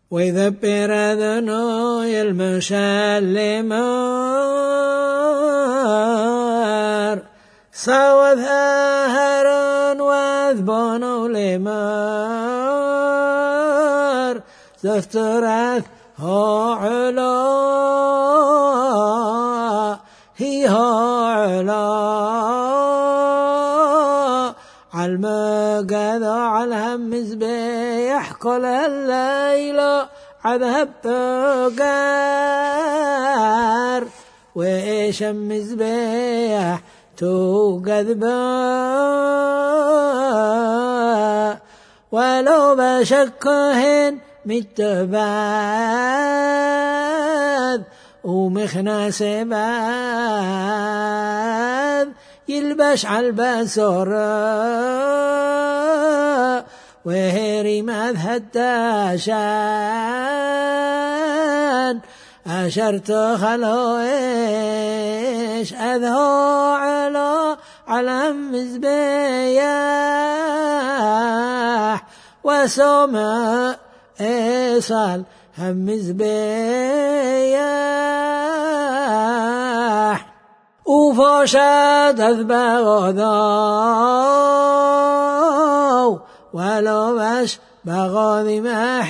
ويذبر ذنوي المشلمار صوت هرن واذبون لمار زفترث هو علا هي هو علا عالمقذى عالهم مزبيح كل الليلة عذهب بقار وإيش مزبيح توقذ ولو بشكهن متباذ ومخناس باذ يلبش عالبسر وهري مذهداشان أشرت خلويش أذهو على مزبيح وسمع إيصال هم مزبيح وفشاد أذبغ ذو ولو باش بغاذي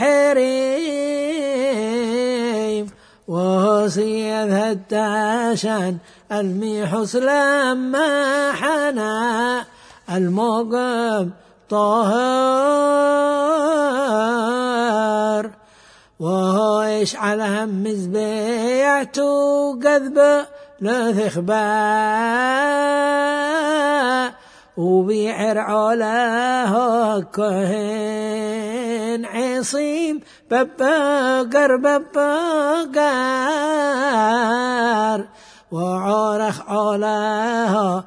محريم وهصي هداشان الميحس لما حنا المقام طاهر وهو إيش على هم مزبيعتو قذب لثخباء وبيعر علاه كهن عصيم ببقر وعرخ علاه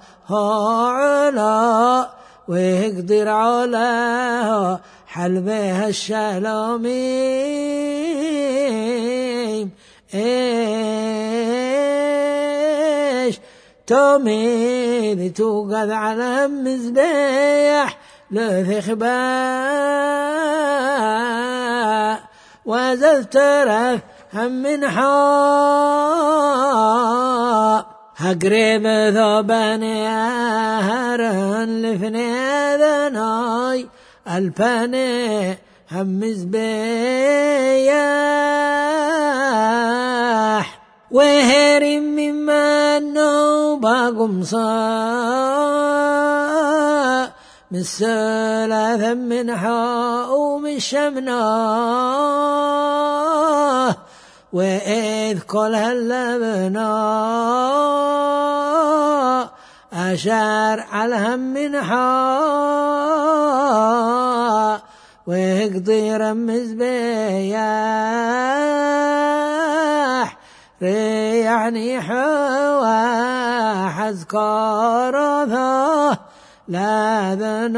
علا ويقدر علاه حلبها الشلاميم إيش تميد توقد على مزبيح لثخباء وزل ترث هم من حاء هقريب ذوباني أهرن لفني ذناي الفاني هم مزبيح وهري مما النوبة قمصاء من ثلاثة من حاء ومن شمناه وإذ كل هاللبناء أشار على هم من حاء ويقضي رمز بياح ريعني حوا حذكار ذا لا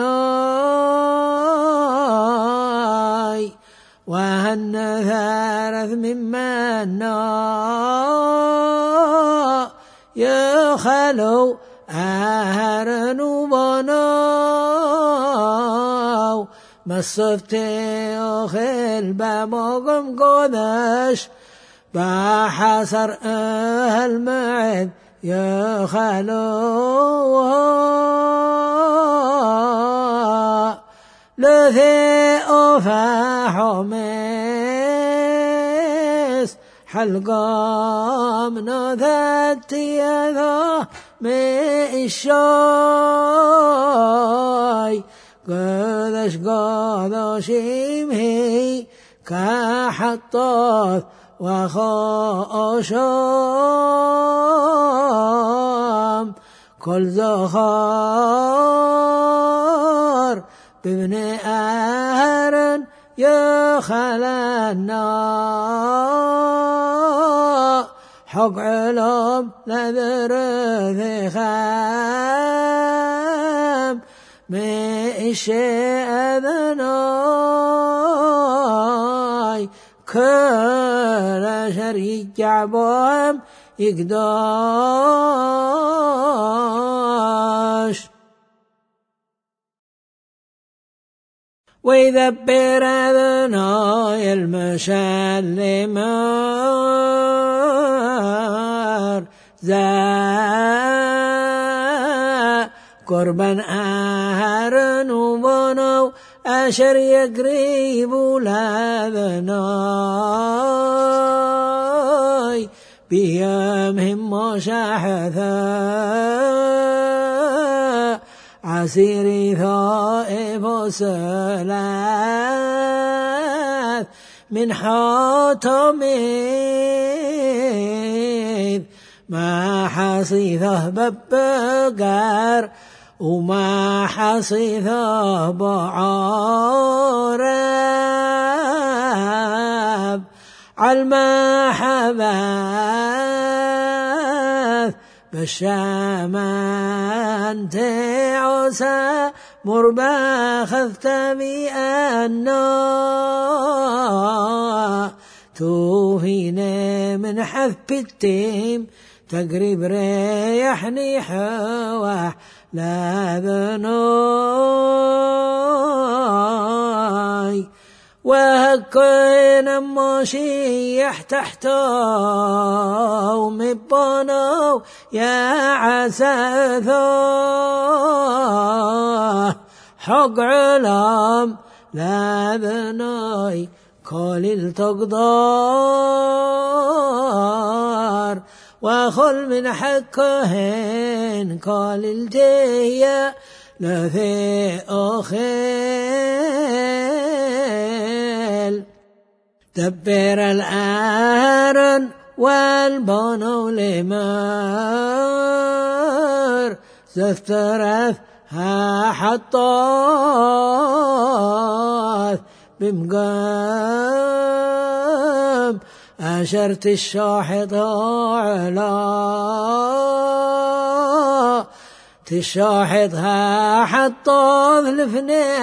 ذناي وهن ثالث ممن يخلو أهرن وبناو مصفتي أخل بمقم قدش بحسر أهل معد يخلوها لذي أفاح ميس حلقام نذاتي ذا ميشاي قدش يمهي كحطاث وخاشام كل زخار بابن أهرن يا خلنا حق علم نذر ذي خام مئشي أذناي كل شريك عبام يقداش ويدبر أذناي المشلمار ذا قربا أهرن وبنو أشر يقريب لذناي بيامهم مشاحثا عسيري ثائف وسلاث من حاتمين ما حصيثه ببقر وما حصيثه بعرب عالمحبث بالشامان تعسى مربخذت بأنه توفينا من حذف التيم تقريب ريحني حواح لا ذنوي وهكينا مشيح تحته مبانو يا عساثه حق علام لا ذنوي كل التقدار وخل من حكهن كل الجية لثي أخيل دبر الآرن والبنو لمار زفترث ها حطاث بمقام أشرت الشاحط على تشاحطها حطاث لفني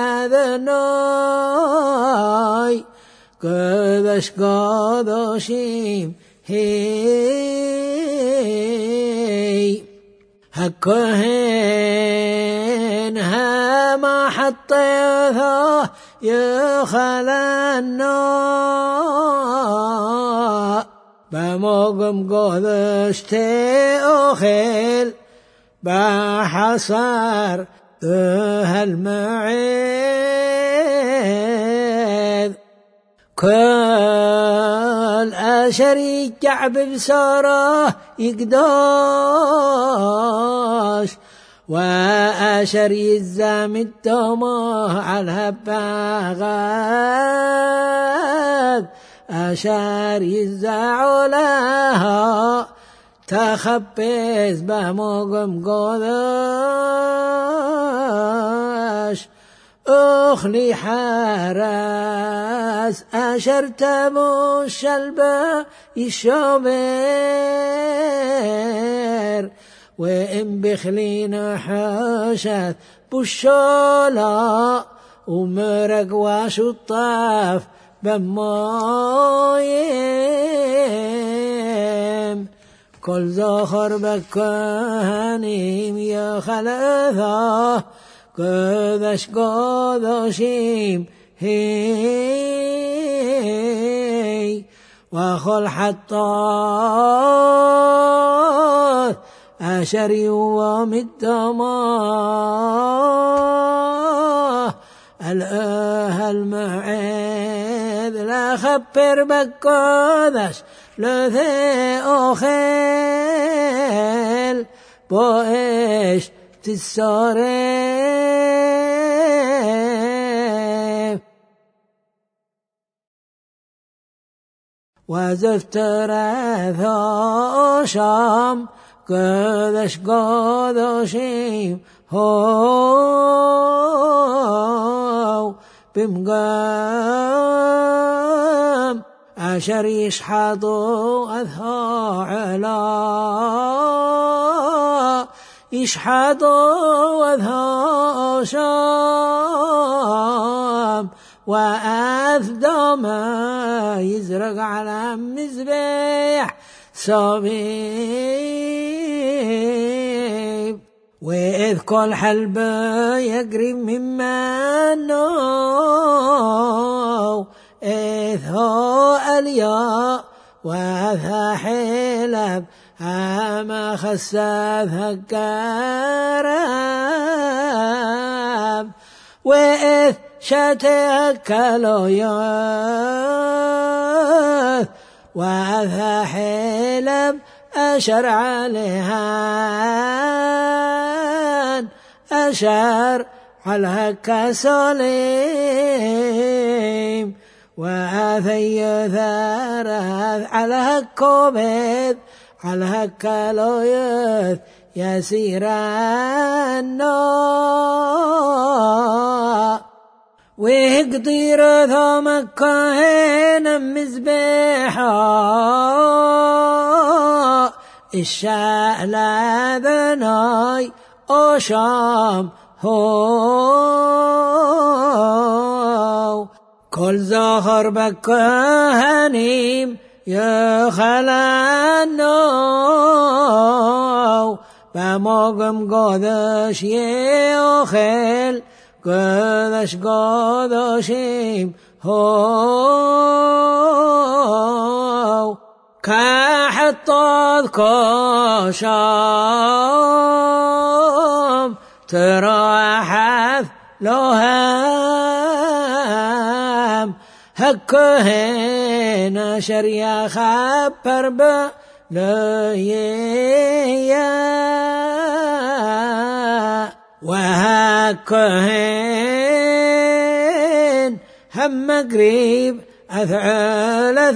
ذناي قدش قدشيم هي هكهن هما حطيها يخلنا بموقم قدش تأخيل بحصر هالمعيد كل أشري كعب بساره يقداش وأشري الزام الدمه على الهباغات أشري الزعولها تخبز بمقم قداش أخلي حراس أشرت الشلبة الشوبير وإن بخلين حشت بالشولا ومرق وشطاف بمايم كل زخر بكانيم يا خلثه قدش قدشيم هي وخل حطاث أشري ومدماه الأهل معيد لا خبر بكودش لذي أخيل بوإيش تساري وزفت راثا شام قدش قدشيم هو بمقام أشر يشحطوا أذها علا يشحطوا أذها شام وأثدى ما يزرق على مزبيح صبيب وإذ كل حلب يقرب ممنه إذ هو الياء وذا حلب ما خسثها الكرام وإذ شتكلوا يوث وذا حلب أشر عليها أشر على كسليم وأثي ثارث على هكوبث على هكالويث يسير النار ويقدر ثمك هنا مزبحا الشعل ذناي أشام هو كل زهر بكهنيم يخلانو بمقم قدش يخل قدش قدشيم هو كحطاذ كشام تراحث لهم هكهن شريا خبر بليا وهكهن هم قريب أثعلث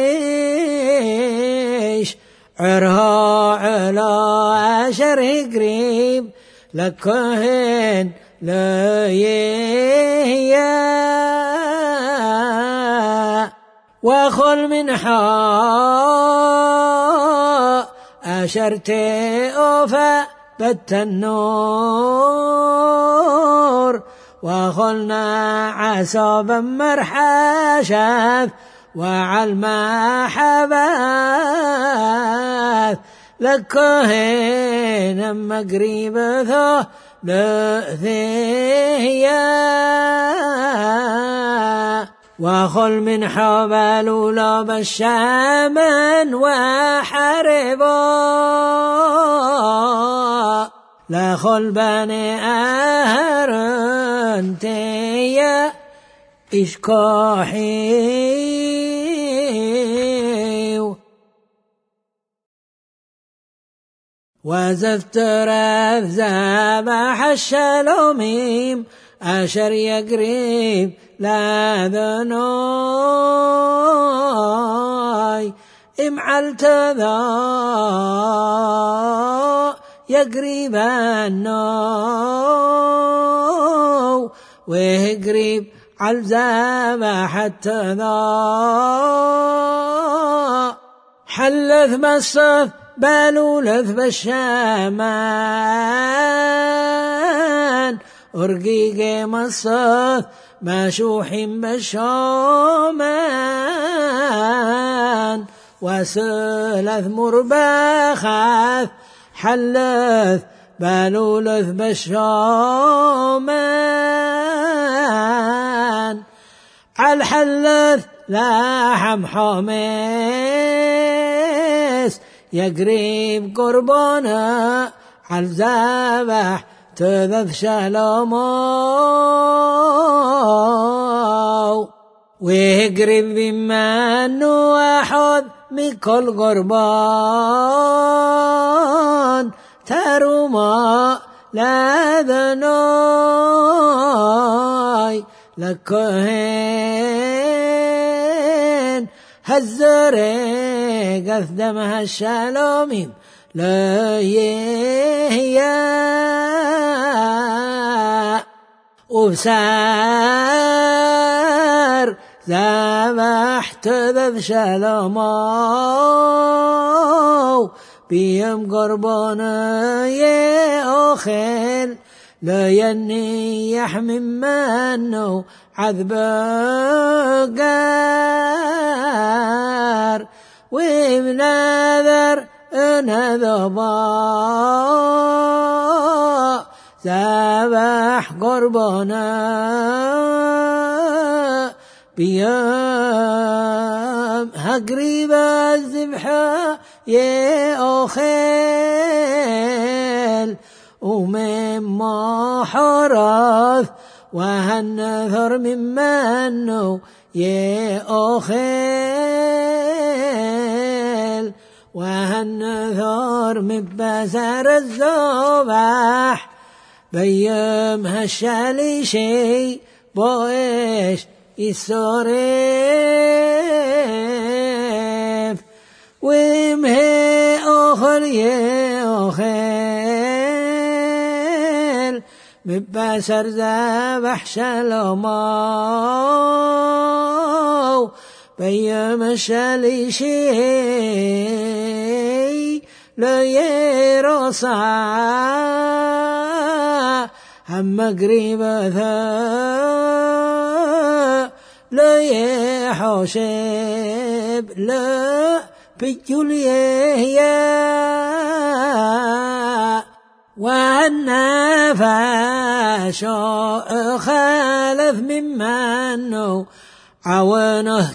إيش عرها على شره قريب لكهن ليا وخل من حاء أشرتي أوفى بالتنور وخلنا عصابا مرحشاث وعلما حباث لكهن مقريب ثو لثيا وخل من حبال لوب الشامن وحربا لخل بني أهرنتيا إشكاحي وزفتر ذبح الشلوميم أشر يقريب لا ذنوي امعلت ذا يقريب النو ويقريب عالزابة حتى ذا حلث مصف بالولث بالشامان أرقيق مصف مشوحين بالشومان وسلث مربخث حلث بالولث بالشومان عالحلث لاحم حميس يقريب قربانا عالذبح تذف شلومو ويقرب بمن وحظ من كل قربان ترما لا ذناي لكهن هالزرق أثدمها الشلوميم لا يهيا وبسار ذبحت ذب شلومو بيم قربانا يأخل لا ينيح ممنه عذب قار وبنذر نذبا ذبح قربانا بيوم هقريب الذبحة يأخل ومما حرث وهالنذر ممنه يأخل وهالنذر من بزر الذبح بيوم هالشالي شي بويش يصرف ومهي أخر يأخل مبسر ذبح شلومو بيوم الشالي شي لا يرصع هم قريب ذا لا يحوشب لا بجل يهيا والنفاش خالف ممنه عوانه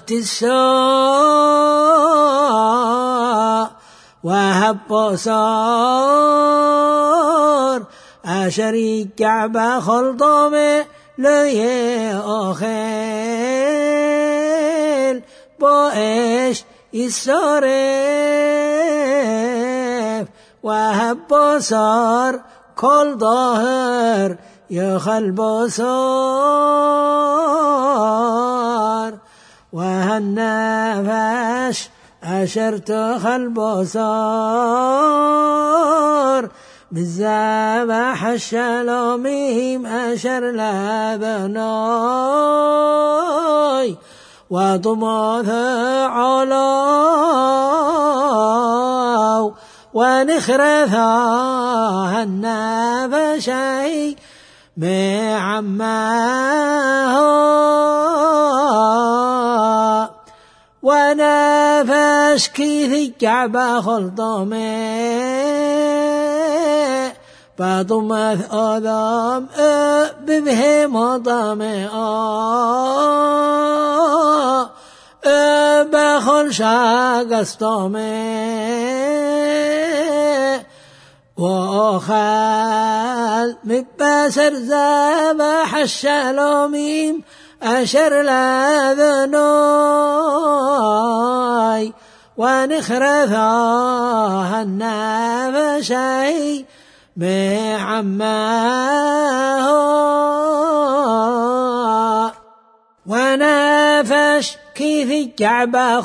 تسا وهب صار أشريك كعبة خلطمه لا يأخل بوإيش يصرف وهب صار كل ظاهر يخل بصار وهالنفش أشرت خل بصار بالذبح الشلوميم أشر لبناي وضماث علاو ونخرثا النفشي معماه ونفش كيث الكعبة خلطمه بضمث أضام ببهم ضمه بخل شاقستمه وأخل مبسر ذبح الشلوميم أشر لذنوي ونخرثا النفشي معماه ونفش كيف الكعبة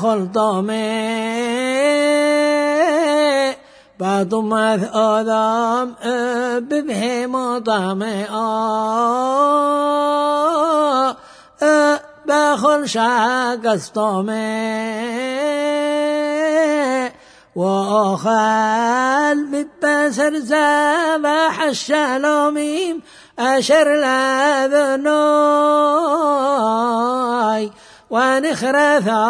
خلطمه بضمث أضام ببهم طمه بخل شاقستمه وأخل مبسر ذبح الشلوميم أشر لذنوي ونخرثا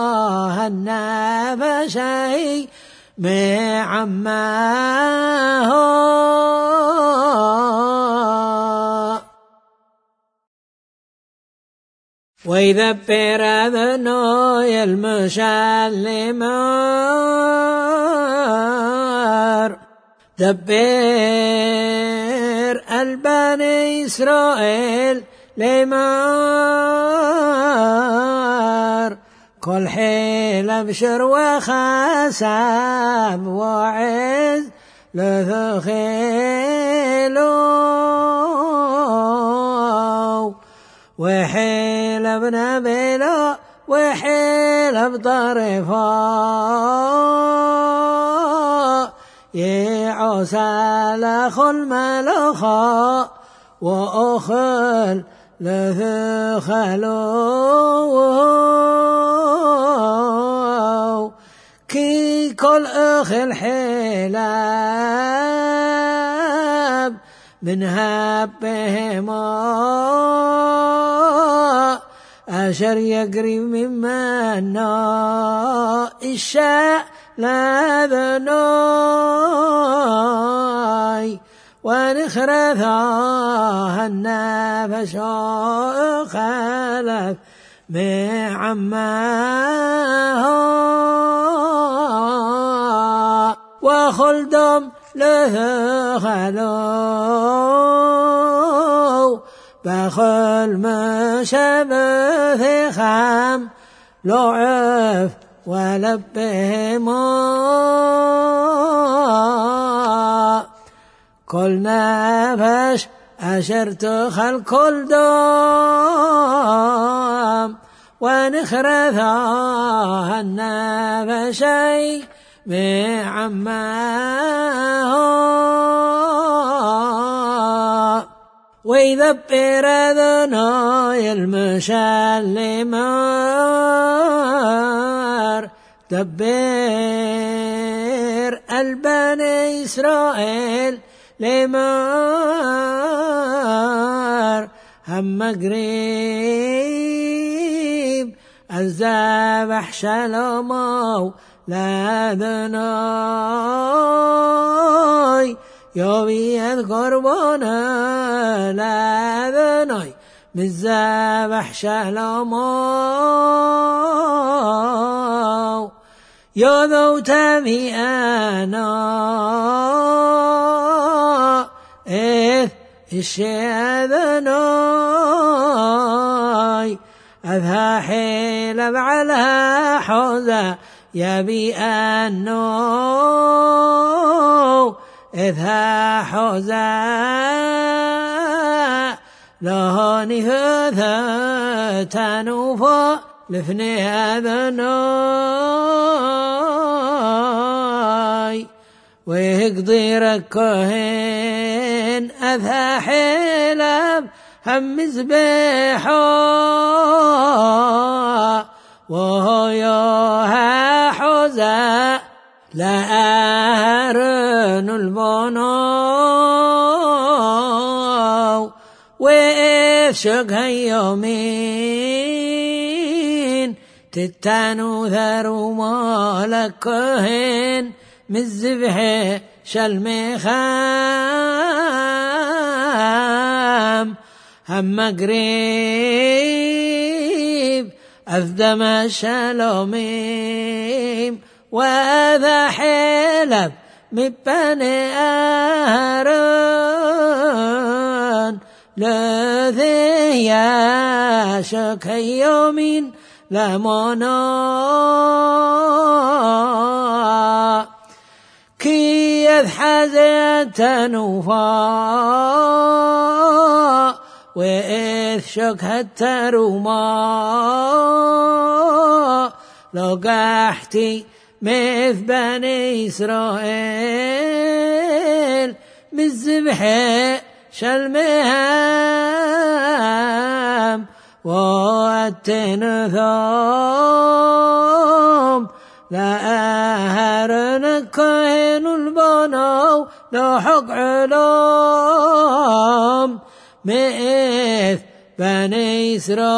النفشي معماه ويذبر ذنوي المشلمار دبر البني إسرائيل لمار كل حيل أبشر وخساب وعز لثخيلو وحيل ابن بلا وحيل بطرفا يعوسى لخل ملخا وأخل لثخلو كي كل أخل حلاب من هبهما أشر يقرب ممنا الشاء لذناي ونخرثها النفش خلف معماه وخلدم له خلو بخل مشبه خام لعف ولبه ما كل نفش أشرت كل دام ونخرثها النفشي معماه ويذبر ذناي المشلمار دبر البني إسرائيل لمار هم قريب الذبح شلمو لا ذناي يومي يذكر بنا لا ذناي بالذبح شلمو يذو تمي أنا إذ الشيذناي أذها حيل بعلها حوزة يبي أنو إذها حوزة لهاني هذا تنوفا لفني هذا ناي ويقضي ركهن أذها حيلب هم مزبحا وهو يوها حوزة لا أهرن البنو وإفشق هيومين تتانو ذرو مالكهن مزبح شلمخام هم قريب أفدم الشلوميم وذا حلب مبني أهران لذي ياشك يومين لمنا كي يذحز تنوفا وإذ شكهت روما لو قحتي مث بني إسرائيل بالذبح شلمهم والتنثام لا أهرن كين البنو لا حق علام مث بني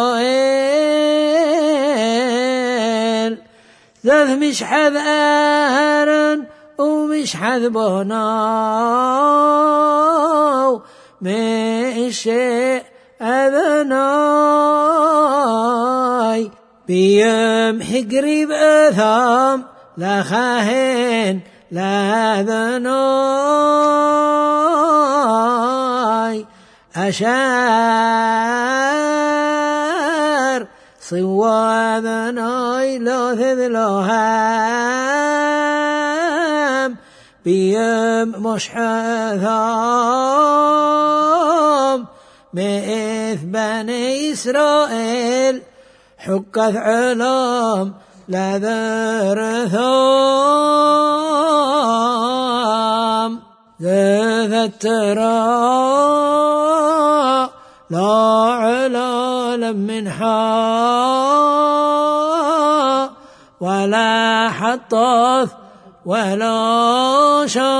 إسرائيل ذذ مش حذ أهرن ومش حذ بناو مش أذناي بيم حقريب أثام لا خاهن لا ذناي أشار صوى ذناي لو ذلوهام بيم مش حثام مث بني إسرائيل حكت علام لا ذرثام ذا الترى لا علال منها ولا حطث ولا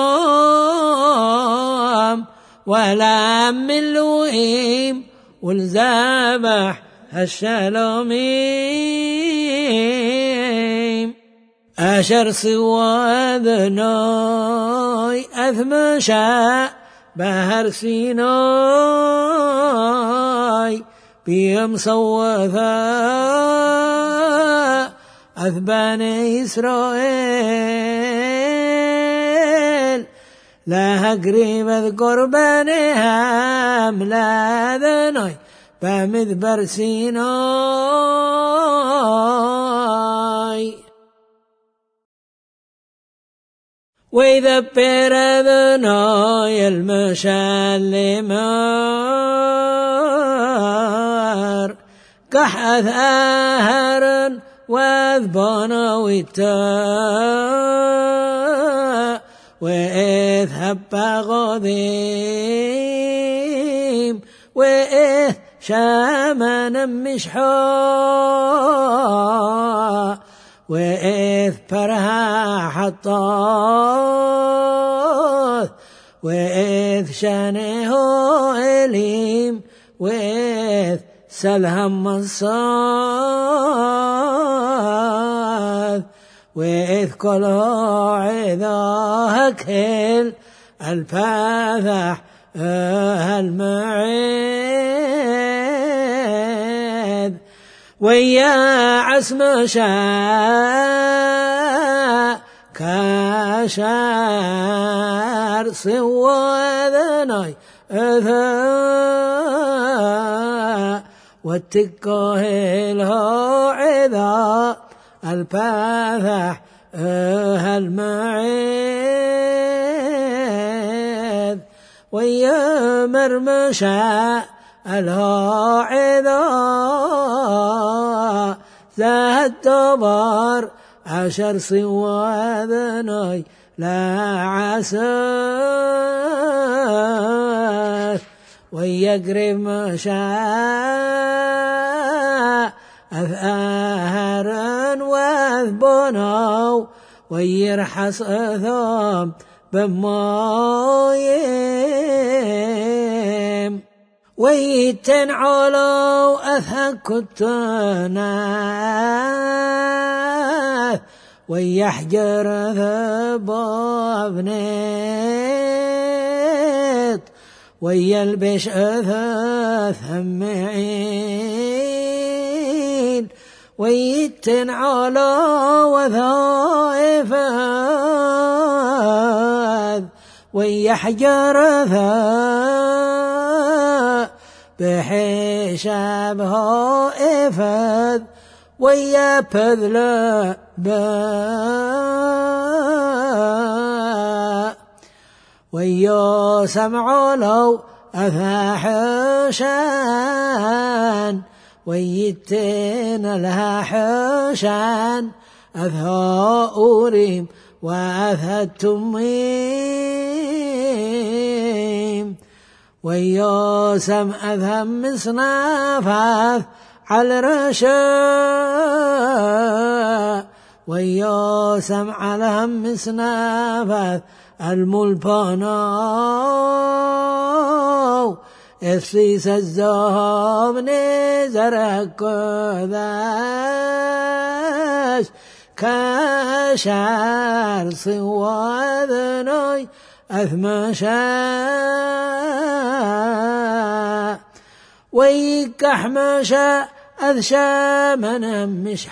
شام ولا من لوئيم والذبح الشلوميم أشر سوى ذناي أثمشا بهر سيناي بيم صوثا أثباني إسرائيل لا قريب اذكر بنيهم لا ذناي بمذبر سيناي ويذبر ذناي المشلمار كحث أهرا واذبانا ويتا وإذ هب غضيم وإذ شامنا مشحا وإذ فرها حطاث وإذ شانه إليم وإذ سلهم منصاث وإذ كله عذاها كل الفاذح المعيذ ويا عسم شاء كاشار سوى ذناي أذى واتقاه له عذا الفاذح المعيذ ويا مرمشا الهاعذا زاد دبر 10 سوى ذناي لا عسى ويقرب مشاء أثاهرا واذبنوا ويرحص أثام بمايم ويتن علو أثهك التناث ويحجر ذبابنيت ويلبش أثاث همعين ويتن علو وثائفاذ ويحجر ذا بحشابها إفاذ ويبذل باء ويا سمع لو أفاحشان ويتين لها حشان أثها أوريم وأثها التميم وياسم أذهم مصنافاث على الرشاء وياسم علىهم مصنافاث الملباناو إفسيس الزهاب نزرك ذاش كاشار صوى ذناي أثمشا ويكحمشا أذشا من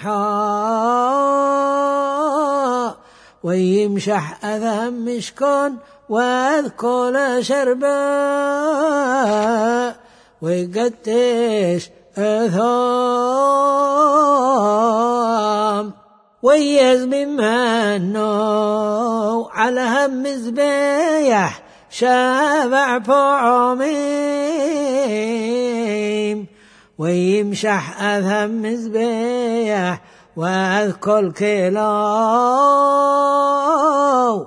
مشحا ويمشح أذهم مشكون واذكل شربا ويقتش أثام ويزمن منه على هم زبيح شافع فعميم ويمشح أذهم زبيح واذكل كيلو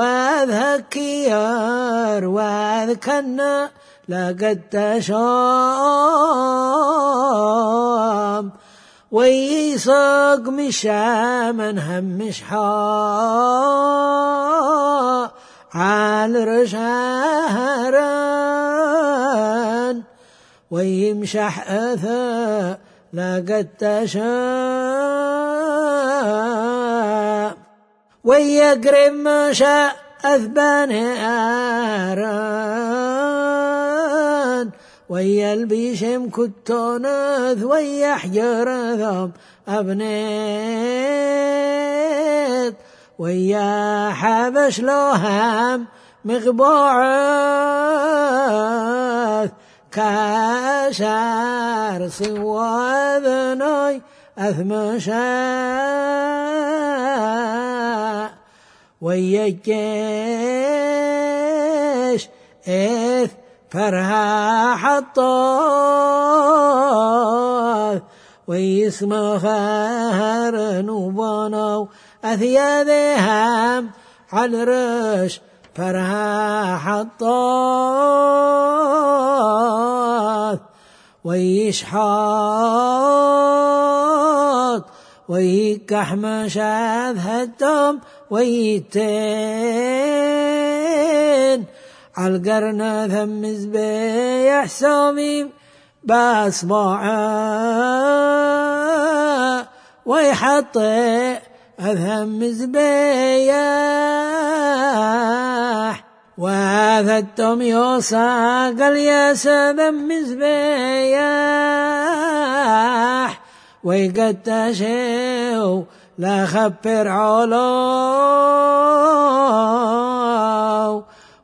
واذهكيار واذكنا لقد تشام ويساق مشا من هم مشحا على رشهران ويمشح أثا لقد تشاء ويقرب مشا أثبان آران ويلبيشم كتونث ويحجرثم أبنيت ويا حبش لهم مغبوعث كاشار صواذناي أثمشا ويا الجيش إث فرها حطاث ويسمخر نوبانو أثياذهم على رش فرها حطاث ويشحاط ويكحمش هدم ويتين عالقرن ثم زبيح ساميم بأصبعه ويحطئ أذهم زبيح وذتم يوساق الياس ذم زبيح ويقتشوا لا خبر علو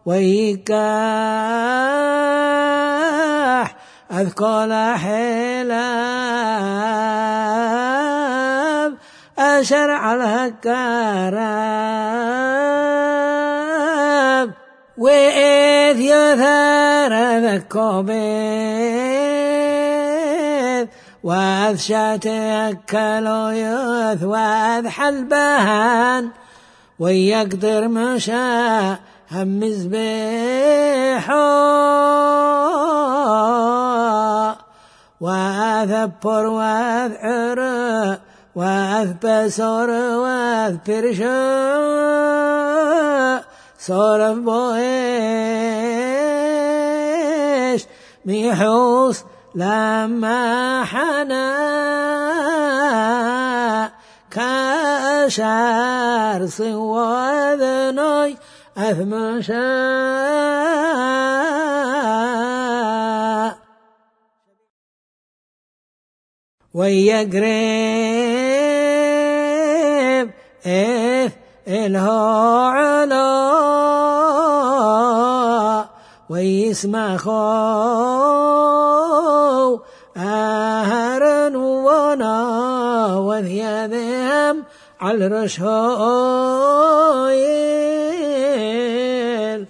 ويكاح أذكال حلاب أشرع الهكاراب وإذ يثار ذكوبيث وإذ شاتكلو يث وإذ حلبهان ويقدر مشاء هم زبيحو وأذبر وأذعر وأذبسر وأذبرشو صرف بويش ميحوس لما حنا كاشار صواذناي أثمشا ويقرب إث إلهو علا ويسمخو أهرن ونا وذيذهم على الرشايل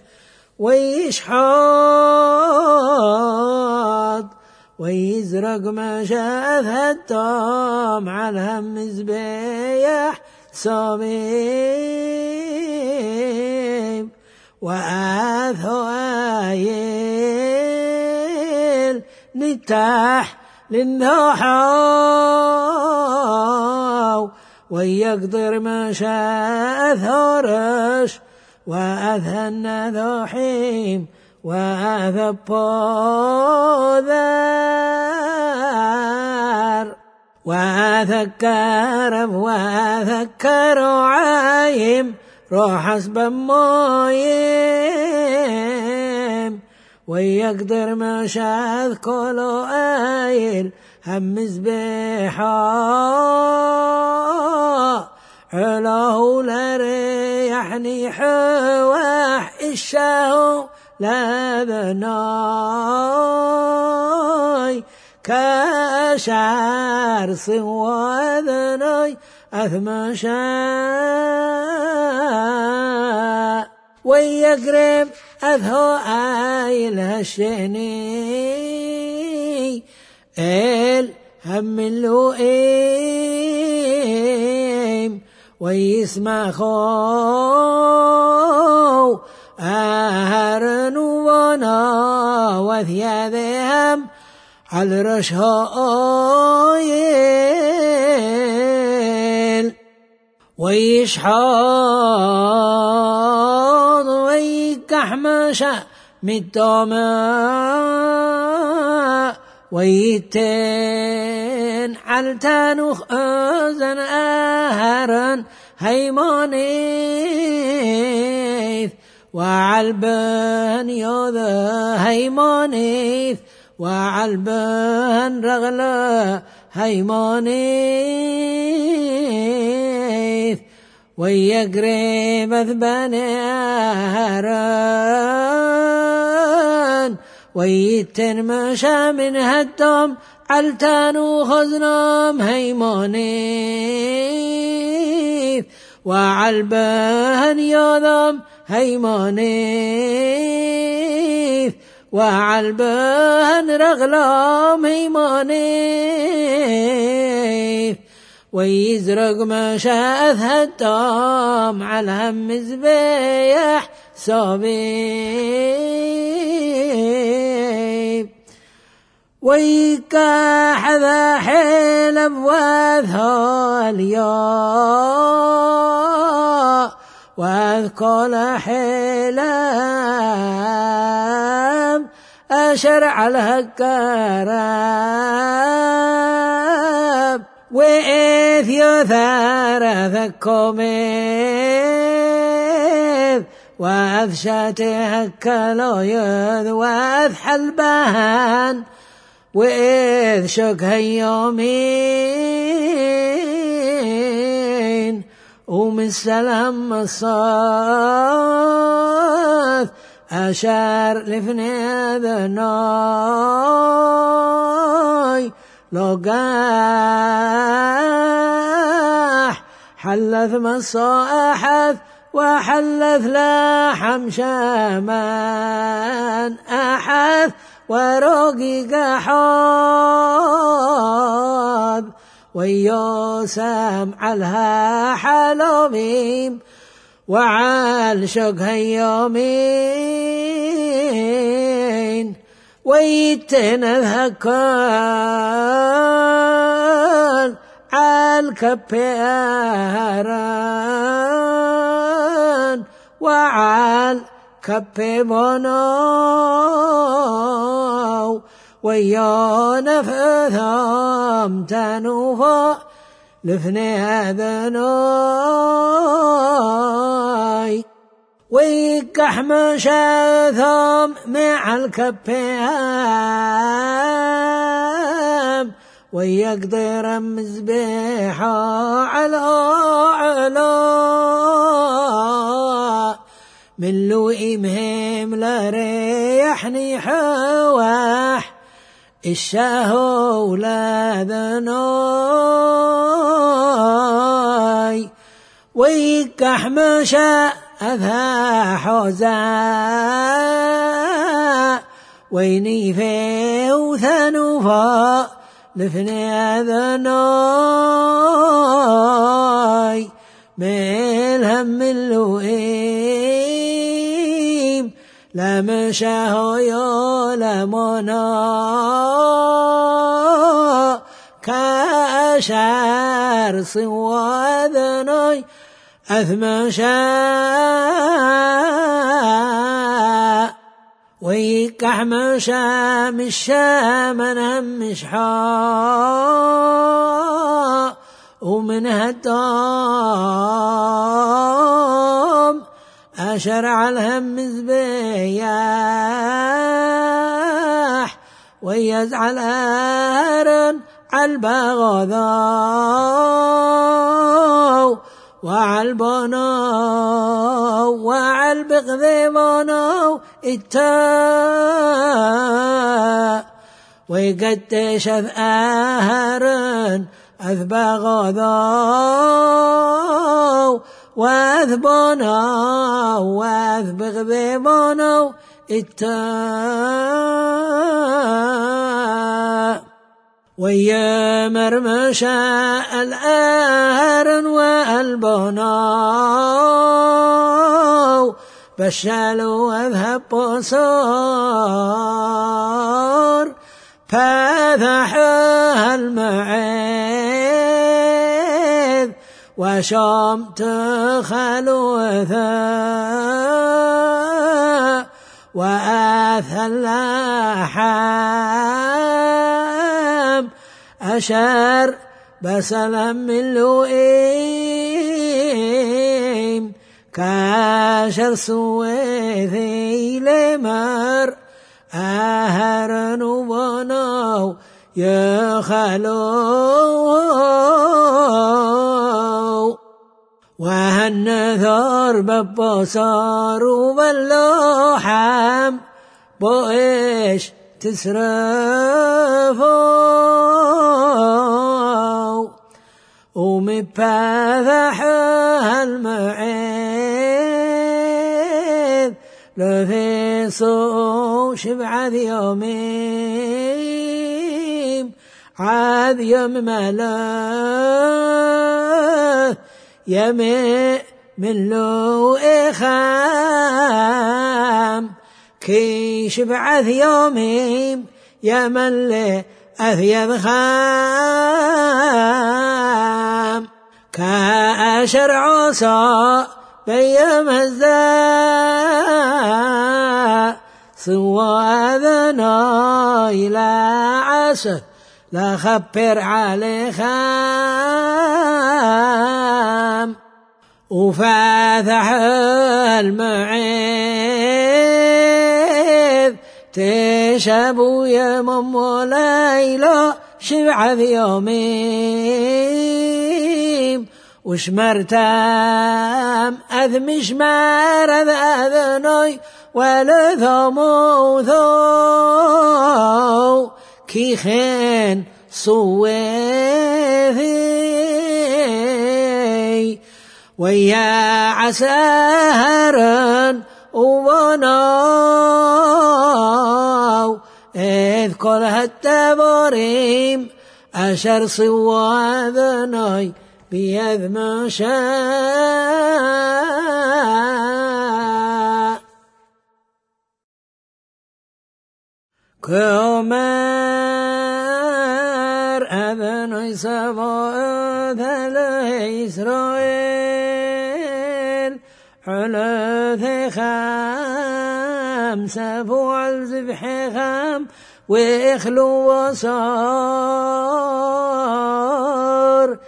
ويشحاط ويزرق مشاذ هدام على هم زبيح صميم وآثو آيل نتاح للنحاو ويقدر مشاء ثورش وأذهن ذوحيم وأذبو ذار وأذكر وأذكر عايم روح حسب مويم ويقدر مشاذ كلو آيل هم زبيحا علاه لريحني حواح الشاو لا ذناي كاشعر صواذناي أثمشا ويقرب أذهو آيل هالشيني إل هم اللؤيم ويسمخو أهرن ونا وثيابهم على رشايل ويشحاض ويكحمشا مدوما ويتين علتانوخ أزن أهرن هيمانيث وعلبن يوذا هيمانيث وعلبهن رغلا هيمانيث ويقرب ذباني أهران ويتنمشى من هدم علتان وخزنام هيمانيث وعلبهن يوضم هيمانيث وعلبهن رغلام هيمانيث ويزرق مشاث هدام على هم زبيح صبيب ويكاح ذا حيل بوذها الياء واذكر حيلام أشرع الهكراب وإذ يثار ذكوميذ وأذ شاتهك لو يذ وأذ حلبهان وإذ شك هيومين ومن سلام الصاث أشار لفني ذناي لو قاح حلث مصاحث وحلث لحم شامان أحث وروقي قحاض ويوسم علها حلوميم وعال شق هيومين ويتنذهكان عالكبيران وعال كبيبونو ويون فثام تنوفا لفني هذا ناي ويكح مشاثام مع الكبيام ويقدر مزبيحا على من لوئمهم لريحني حواح الشهو لاذناي ويكح مشا أذا حوزا وينيفي وثنوفا لفني أذناي ملهم اللوئيم لا مشاه يولمنا كأشار صوادناي أثمشا ويكح مشا مشامن همشحا ومن هدام أشرع الهم زبياح ويزعل هارن عالبغضاو وعالبناو وعالبغذباناو التاء ويقدش أهرن أذبغضاو وأذبناو وأذبغذباناو التاء ويا مرمشا الأهرن والبناو بشالوا أذهب بصار فذحها المعيذ وشمت خلوثا وآثى اللحام أشار بسلام من لؤيم كاشر سويثي لمر أهرن وبنو يخلو وهالنثر ببصار وباللوحم بوإيش تسرفوا ومباذح المعيد لفيصو شبع يومين عاد يوم ملاه يمي من لو إخام كي شبعث يومين يا من لي أثيب خام كأشر عصا بيم الزاء سوى ذنا إلى عسى لا خبر عليه خام وفاتح المعيد تشابو يا مم ليلى شبع يومين وشمرتام أذمش مار أذني ولثمو ثو كي خين صويثي ويا عسهرن وبناو إذ كل هالتبريم أشر صواذني بيذ ما شاء كمر أذني سبعث لإسرائيل على خام سبوع الذبح خام وإخلو وصار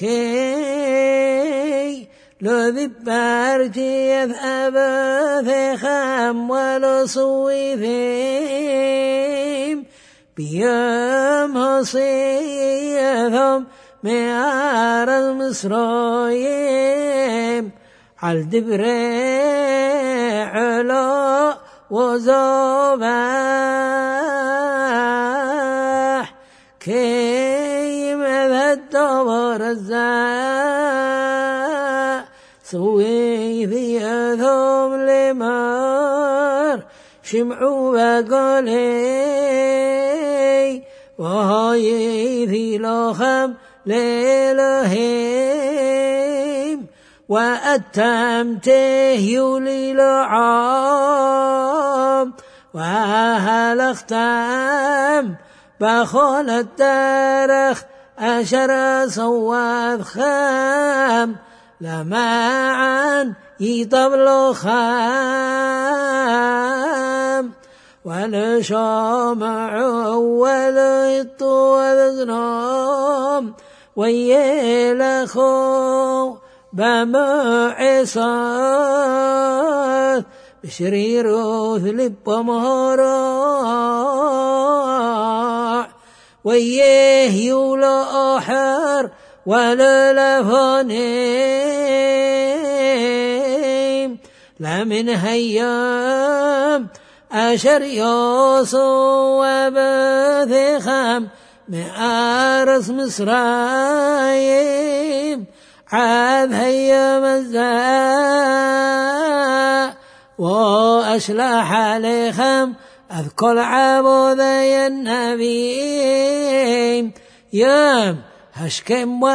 كي لذبار جيث أبا خام ولصوي ثيم بيام هصيثهم ميار المصرايم عالدبري علا وزباح كي مذا الدبر الزاء سوي ذيثم لمار شمعوا بقولي وهاي ذي لخم للهيم وأتمته يولي لعام وهلختم بخول التارخ أشر صواب خام لمعا يطبل خام ولشامع وليطو وذنام ويلخو بمعصات بشريروث لب مهراع ويه يولا أحر ولا لفنيم لا من هيام أشر يوصو وبثخم مآرس مصرايم عاد هيام الزاء وأشلح عليهم أذكر عبودي النبي يوم هشكم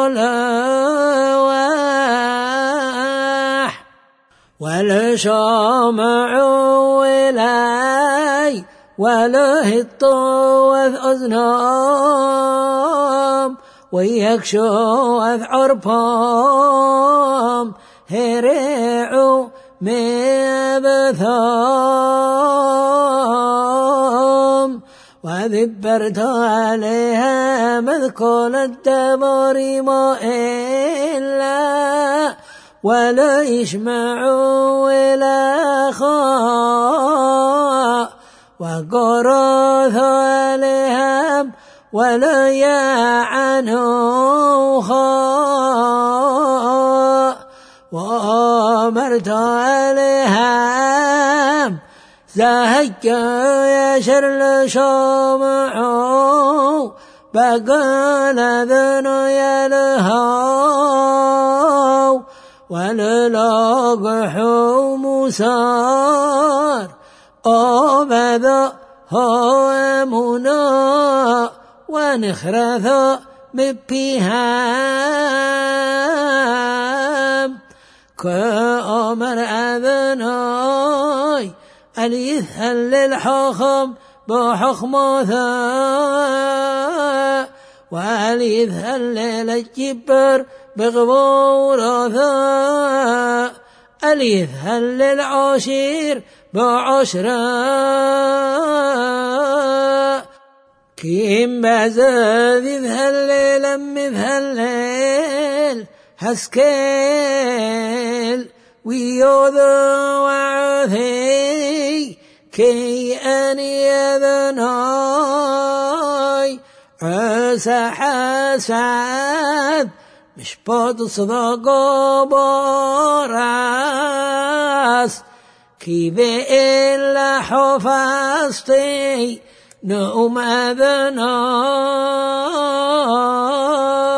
وشلواح ولشامع ولاي ولهطوث أذنام ويكشوث عربام هرعوا مبثام وذبرت عليها مذكول الدبر ما إلا ولا يشمعوا ولا خاء وقرث عليهم ولا يعنوها وأمرت عليهم زهج يشر لشمعوا بقال ذن يلهوا وللقح مسار أبدا هو منا ونخرث ببيهام كأمر أذناي اليثهل للحخم بحخمثا واليثهل للجبر بغبورثا اليثهل للعشير بعشرا كيم بزاد يذهل لم يذهل هسكيل ويوذا وعثي كي أني أذناي عسى حساد مش بود صدق براس كي بإلا حفظتي نوم أذناي